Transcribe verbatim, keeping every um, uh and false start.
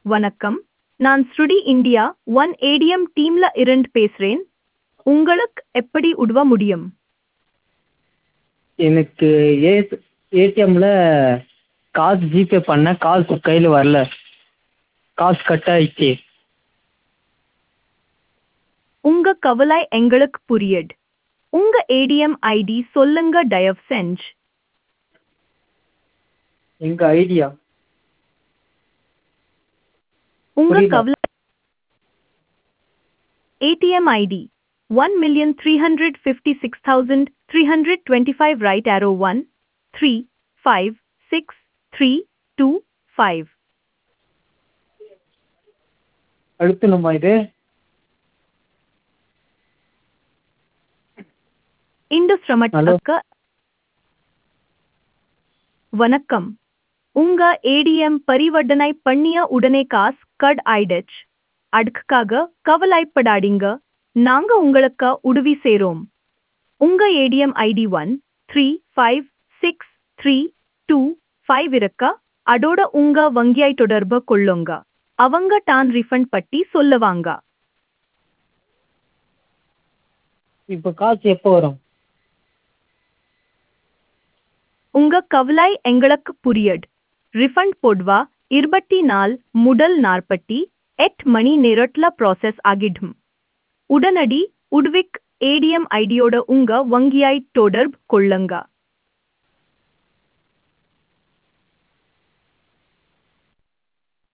வணக்கம், நான் ஸ்ருடி India one ATM டீம்ல இருந்து பேசுறேன். உங்களுக்கு எப்படி உதவ முடியும்? எனக்கு ஏ ஏடிஎம்ல காசு ஜிபே பண்ணேன், காசு கையில் வரல, காசு கட் ஆயிடுச்சு. உங்க கவலை எங்களுக்கு புரியுது. உங்க ஏடிஎம் ஐடி சொல்லுங்க தயவு செஞ்சு. எங்கள் ஐடியா உங்க புரியல. கவலை ATM ID one million three hundred fifty-six thousand three hundred twenty-five right arrow one three five six three two five. அழுத்தணுமா இது? இந்த ஹலோ, சிரமத்துக்கு வணக்கம். உங்க ஏடிஎம் பரிவர்த்தனை பண்ணிய உடனே காசு கட் ஆயிடுச்சு. அதுக்காக கவலைப்படாதீங்க, நாங்க உங்களுக்கு உதவி செய்றோம். உங்க ATM ID one three five six three two five இருக்க, அதோட உங்க வங்கியை தொடர்பு கொள்ளுங்க. அவங்க தான் ரீஃபண்ட் பற்றி சொல்லுவாங்க. இப்போ காசு எப்போ வரும்? உங்க கவலை எங்களுக்கு புரியுது. ரிஃபண்ட் போடுவா இருபத்தி நாலு முதல் நாற்பத்தி எட்டு மணி நேரத்துல ப்ராசஸ் ஆகிடும். உடனடி உதவிக்கு ஏடிஎம் ஐடியோட உங்க வங்கியை தொடர்பு கொள்ளுங்க.